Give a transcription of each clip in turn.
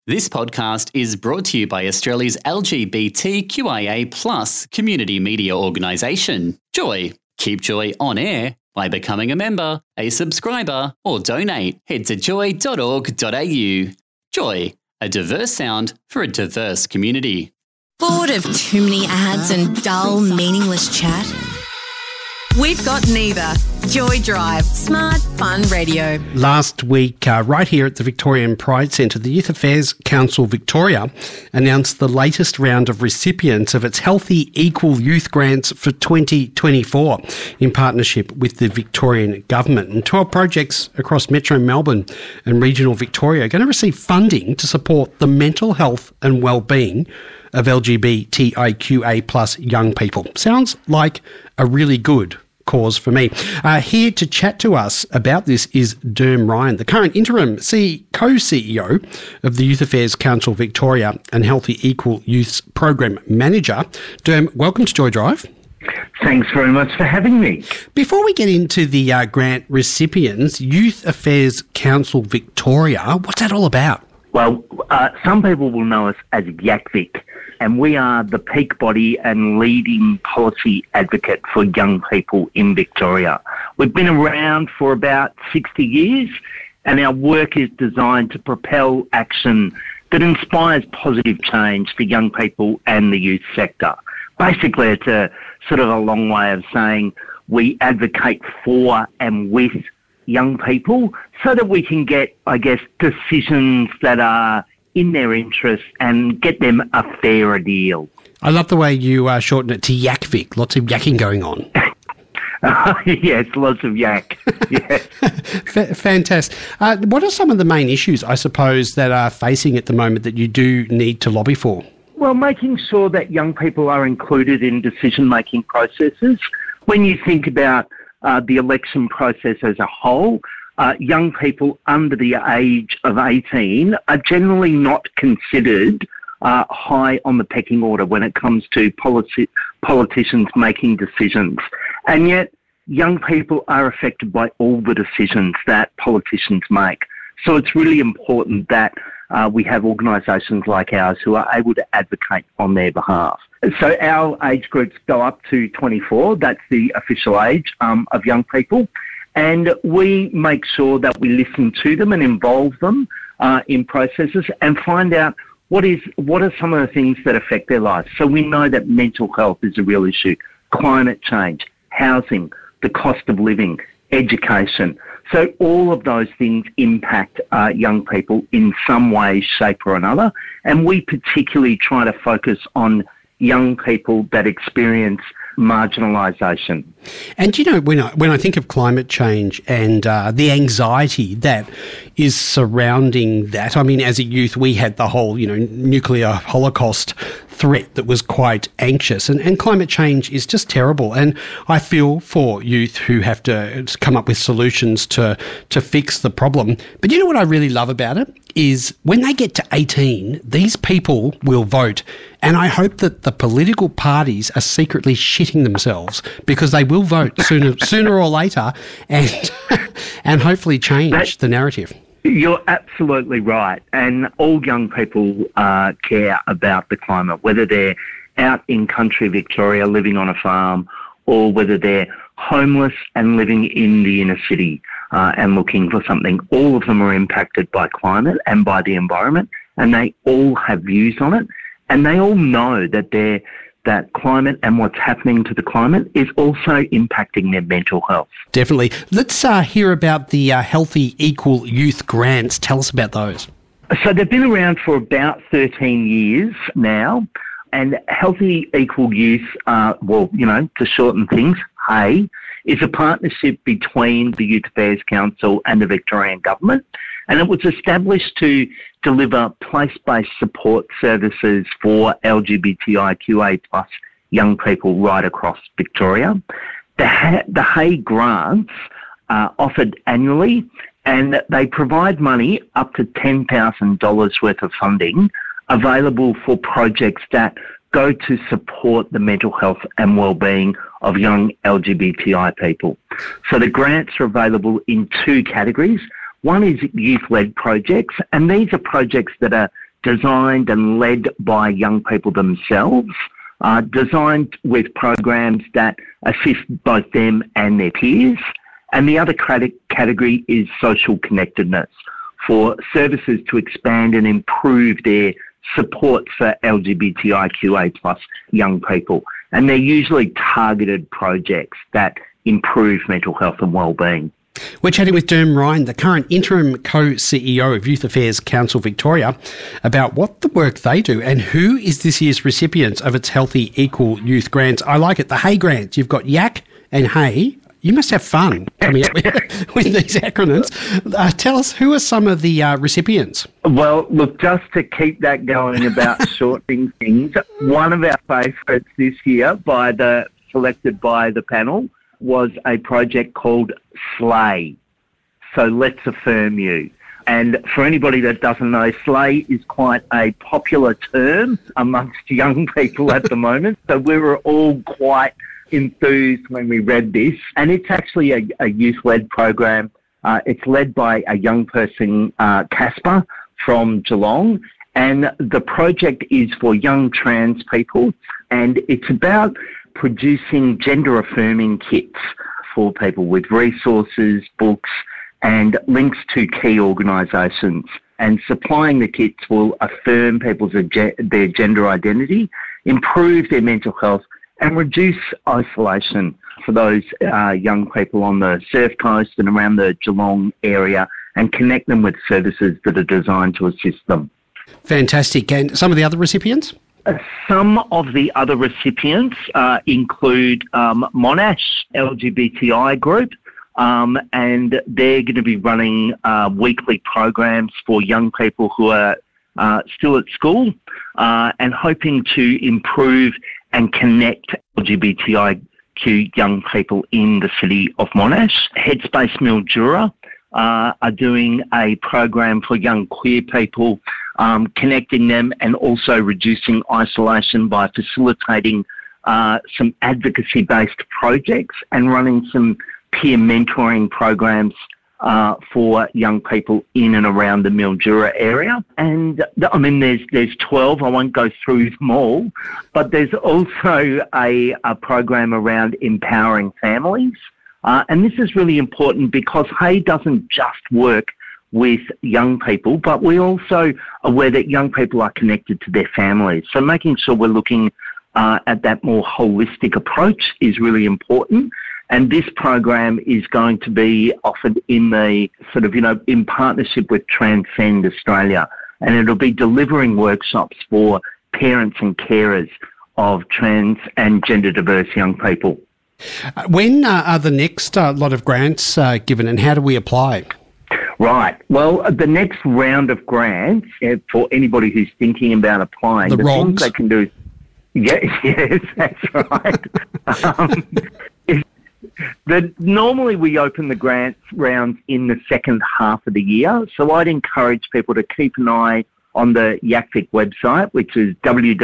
This podcast is brought to you by Australia's LGBTQIA+ community media organisation, Joy. Keep Joy on air by becoming a member, a subscriber, or donate. Head to joy.org.au. Joy, a diverse sound for a diverse community. Bored of too many ads and dull, meaningless chat? We've got neither. Joy Drive, smart, fun radio. Last week, right here at the Victorian Pride Centre, the Youth Affairs Council Victoria announced the latest round of recipients of its Healthy Equal Youth Grants for 2024 in partnership with the Victorian Government. And 12 projects across Metro Melbourne and regional Victoria are going to receive funding to support the mental health and well-being of LGBTIQA+ young people. Sounds like a really good cause for me. Here to chat to us about this is Derm Ryan, the current interim co-CEO of the Youth Affairs Council Victoria and Healthy Equal Youth's Program Manager. Derm, welcome to Joy Drive. Thanks very much for having me. Before we get into the grant recipients, Youth Affairs Council Victoria, what's that all about? Well, some people will know us as YACVIC, and we are the peak body and leading policy advocate for young people in Victoria. We've been around for about 60 years, and our work is designed to propel action that inspires positive change for young people and the youth sector. Basically, it's a sort of a long way of saying we advocate for and with young people so that we can get, decisions that are in their interest and get them a fairer deal. I love the way you shorten it to YACVIC. Lots of yakking going on. Yes, lots of yak. Yes. Fantastic. What are some of the main issues, I suppose, that are facing at the moment that you do need to lobby for? Well, making sure that young people are included in decision-making processes. When you think about the election process as a whole, young people under the age of 18 are generally not considered high on the pecking order when it comes to politicians making decisions. And yet, young people are affected by all the decisions that politicians make. So it's really important that we have organisations like ours who are able to advocate on their behalf. So our age groups go up to 24. That's the official age of young people. And we make sure that we listen to them and involve them in processes and find out what are some of the things that affect their lives. So we know that mental health is a real issue, climate change, housing, the cost of living, education. So all of those things impact young people in some way, shape or another. And we particularly try to focus on young people that experience marginalisation. And you know, when I think of climate change and the anxiety that is surrounding that, I mean, as a youth, we had the whole, nuclear holocaust threat that was quite anxious, and climate change is just terrible. And I feel for youth who have to come up with solutions to fix the problem. But you know what I really love about it is when they get to 18, these people will vote. And I hope that the political parties are secretly shitting themselves because they will vote sooner or later and hopefully change the narrative. You're absolutely right. And all young people care about the climate, whether they're out in country Victoria living on a farm or whether they're homeless and living in the inner city and looking for something. All of them are impacted by climate and by the environment, and they all have views on it. And they all know that climate and what's happening to the climate is also impacting their mental health. Definitely. Let's hear about the Healthy Equal Youth Grants. Tell us about those. So they've been around for about 13 years now. And Healthy Equal Youth, to shorten things, HEY, is a partnership between the Youth Affairs Council and the Victorian Government. And it was established to deliver place-based support services for LGBTIQA+ young people right across Victoria. The HEY grants are offered annually, and they provide money up to $10,000 worth of funding available for projects that go to support the mental health and wellbeing of young LGBTI people. So the grants are available in two categories. One is youth-led projects, and these are projects that are designed and led by young people themselves, designed with programs that assist both them and their peers. And the other category is social connectedness, for services to expand and improve their support for LGBTIQA plus young people. And they're usually targeted projects that improve mental health and wellbeing. We're chatting with Derm Ryan, the current interim co-CEO of Youth Affairs Council Victoria, about what the work they do and who is this year's recipient of its Healthy Equal Youth Grants. I like it, the HEY grants. You've got YAC and HEY. You must have fun coming up with these acronyms. Tell us, who are some of the recipients? Well, look, just to keep that going about shortening things, one of our favourites this year selected by the panel was a project called SLAY. So Let's Affirm You. And for anybody that doesn't know, SLAY is quite a popular term amongst young people at the moment. So we were all quite enthused when we read this. And it's actually a youth-led program. It's led by a young person, Casper, from Geelong. And the project is for young trans people. And it's about producing gender-affirming kits for people with resources, books, and links to key organisations. And supplying the kits will affirm their gender identity, improve their mental health, and reduce isolation for those young people on the Surf Coast and around the Geelong area, and connect them with services that are designed to assist them. Fantastic. And some of the other recipients? Some of the other recipients include Monash LGBTI group, and they're going to be running weekly programs for young people who are still at school and hoping to improve and connect LGBTIQ young people in the city of Monash. Headspace Mildura are doing a program for young queer people, connecting them and also reducing isolation by facilitating some advocacy-based projects and running some peer mentoring programs for young people in and around the Mildura area. And I mean, there's 12. I won't go through them all, but there's also a program around empowering families. And this is really important because HEY doesn't just work with young people, but we also are aware that young people are connected to their families. So making sure we're looking at that more holistic approach is really important. And this program is going to be offered in the sort of, in partnership with Transcend Australia. And it'll be delivering workshops for parents and carers of trans and gender diverse young people. When are the next lot of grants given, and how do we apply? Right. Well, the next round of grants, for anybody who's thinking about applying, the things they can do. Yes, that's right. Normally we open the grants rounds in the second half of the year, so I'd encourage people to keep an eye on the YACVIC website, which is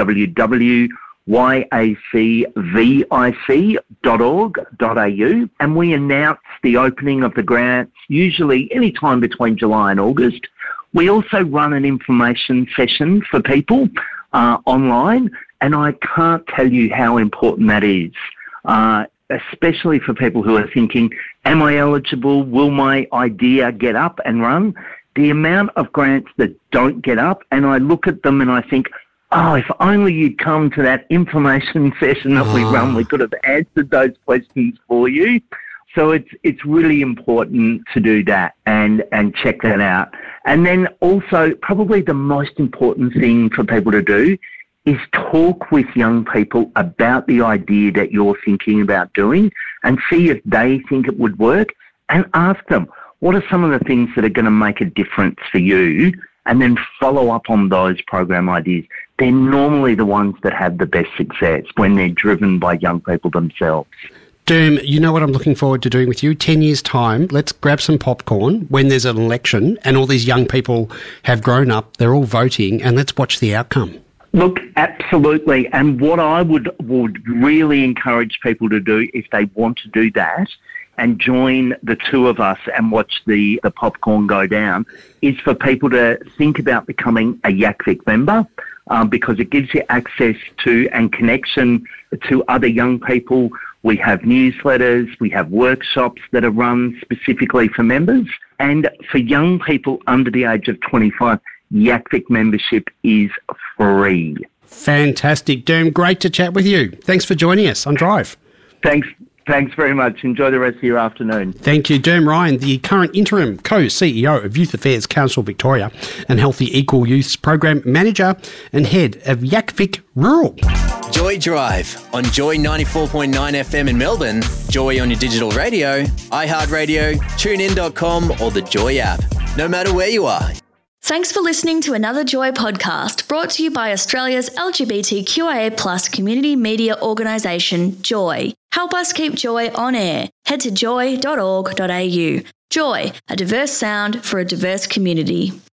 www.yacvic.org.au, and we announce the opening of the grants usually any time between July and August. We also run an information session for people online, and I can't tell you how important that is. Especially for people who are thinking, am I eligible? Will my idea get up and run? The amount of grants that don't get up, and I look at them and I think, oh, if only you'd come to that information session that we run, we could have answered those questions for you. So it's really important to do that and check that out. And then also probably the most important thing for people to do is talk with young people about the idea that you're thinking about doing and see if they think it would work, and ask them, what are some of the things that are going to make a difference for you? And then follow up on those program ideas. They're normally the ones that have the best success when they're driven by young people themselves. Derm, you know what I'm looking forward to doing with you? 10 years' time, let's grab some popcorn when there's an election and all these young people have grown up, they're all voting, and let's watch the outcome. Look, absolutely. And what I would really encourage people to do if they want to do that and join the two of us and watch the popcorn go down is for people to think about becoming a YAKVIC member, because it gives you access to and connection to other young people. We have newsletters, we have workshops that are run specifically for members. And for young people under the age of 25, YAKVIC membership is free. Fantastic, Derm. Great to chat with you. Thanks for joining us on Drive. Thanks very much. Enjoy the rest of your afternoon. Thank you, Derm Ryan, the current interim co-CEO of Youth Affairs Council Victoria and Healthy Equal Youth's Program Manager and Head of YAKVIC Rural. Joy Drive on Joy 94.9 FM in Melbourne, Joy on your digital radio, iHeartRadio, TuneIn.com or the Joy app. No matter where you are. Thanks for listening to another Joy podcast brought to you by Australia's LGBTQIA+ community media organisation, Joy. Help us keep Joy on air. Head to joy.org.au. Joy, a diverse sound for a diverse community.